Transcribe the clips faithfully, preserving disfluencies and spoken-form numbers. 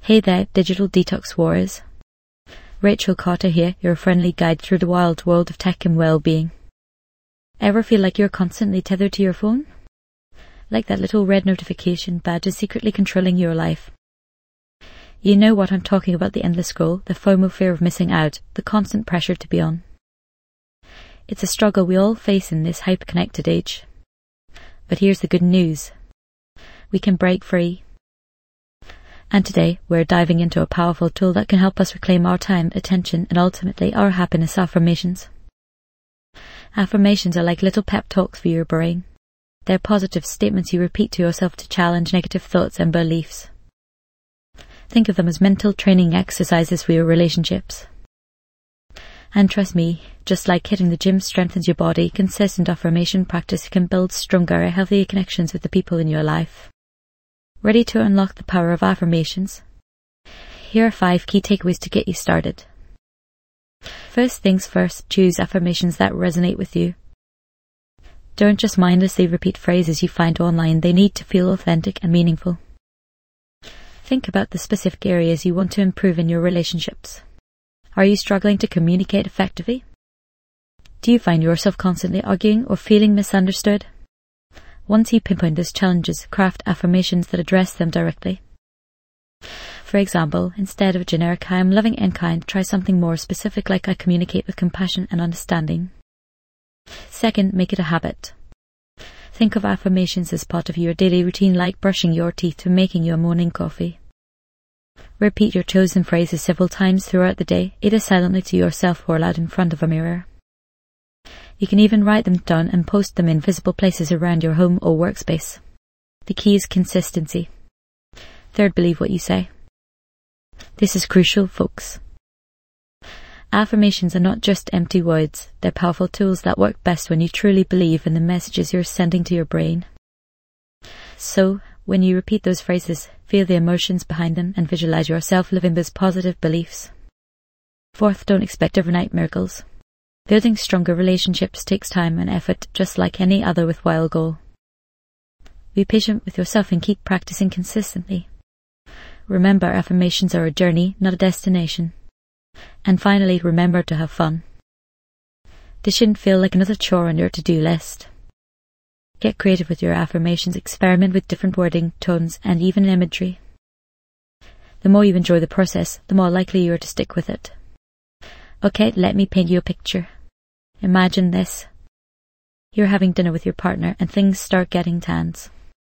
Hey there, digital detox warriors. Rachel Cotter here, your friendly guide through the wild world of tech and well-being. Ever feel like you're constantly tethered to your phone? Like that little red notification badge is secretly controlling your life. You know what I'm talking about, the endless scroll, the FOMO, fear of missing out, the constant pressure to be on. It's a struggle we all face in this hyper-connected age. But here's the good news. We can break free. And today, we're diving into a powerful tool that can help us reclaim our time, attention, and ultimately our happiness: affirmations. Affirmations are like little pep talks for your brain. They're positive statements you repeat to yourself to challenge negative thoughts and beliefs. Think of them as mental training exercises for your relationships. And trust me, just like hitting the gym strengthens your body, consistent affirmation practice can build stronger, healthier connections with the people in your life. Ready to unlock the power of affirmations? Here are five key takeaways to get you started. First things first, choose affirmations that resonate with you. Don't just mindlessly repeat phrases you find online. They need to feel authentic and meaningful. Think about the specific areas you want to improve in your relationships. Are you struggling to communicate effectively? Do you find yourself constantly arguing or feeling misunderstood? Once you pinpoint those challenges, craft affirmations that address them directly. For example, instead of a generic "I am loving and kind," try something more specific like "I communicate with compassion and understanding." Second, make it a habit. Think of affirmations as part of your daily routine, like brushing your teeth to making your morning coffee. Repeat your chosen phrases several times throughout the day, either silently to yourself or aloud in front of a mirror. You can even write them down and post them in visible places around your home or workspace. The key is consistency. Third, believe what you say. This is crucial, folks. Affirmations are not just empty words. They're powerful tools that work best when you truly believe in the messages you're sending to your brain. So, when you repeat those phrases, feel the emotions behind them and visualize yourself living those positive beliefs. Fourth, don't expect overnight miracles. Building stronger relationships takes time and effort, just like any other worthwhile goal. Be patient with yourself and keep practicing consistently. Remember, affirmations are a journey, not a destination. And finally, remember to have fun. This shouldn't feel like another chore on your to-do list. Get creative with your affirmations, experiment with different wording, tones, and even imagery. The more you enjoy the process, the more likely you are to stick with it. Okay, let me paint you a picture. Imagine this. You're having dinner with your partner and things start getting tense.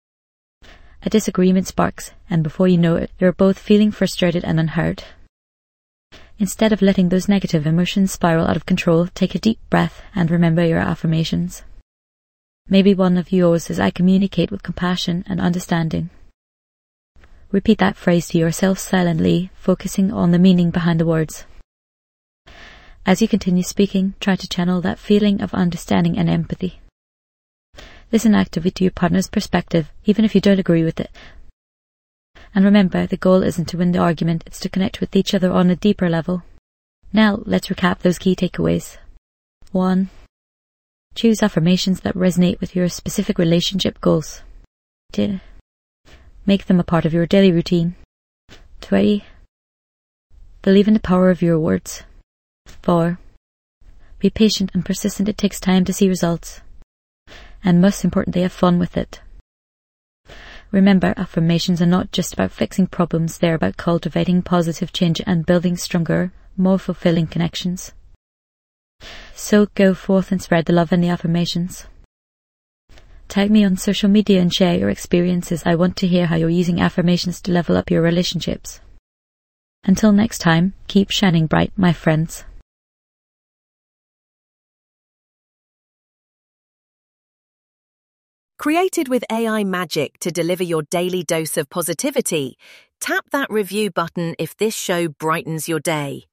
A disagreement sparks, and before you know it, you're both feeling frustrated and unheard. Instead of letting those negative emotions spiral out of control, take a deep breath and remember your affirmations. Maybe one of yours is "I communicate with compassion and understanding." Repeat that phrase to yourself silently, focusing on the meaning behind the words. As you continue speaking, try to channel that feeling of understanding and empathy. Listen actively to your partner's perspective, even if you don't agree with it. And remember, the goal isn't to win the argument, it's to connect with each other on a deeper level. Now, let's recap those key takeaways. One. Choose affirmations that resonate with your specific relationship goals. Two. Make them a part of your daily routine. Three. Believe in the power of your words. Four. Be patient and persistent. It takes time to see results. And most importantly, have fun with it. Remember, affirmations are not just about fixing problems. They're about cultivating positive change and building stronger, more fulfilling connections. So go forth and spread the love in the affirmations. Tag me on social media and share your experiences. I want to hear how you're using affirmations to level up your relationships. Until next time, keep shining bright, my friends. Created with A I magic to deliver your daily dose of positivity, tap that review button if this show brightens your day.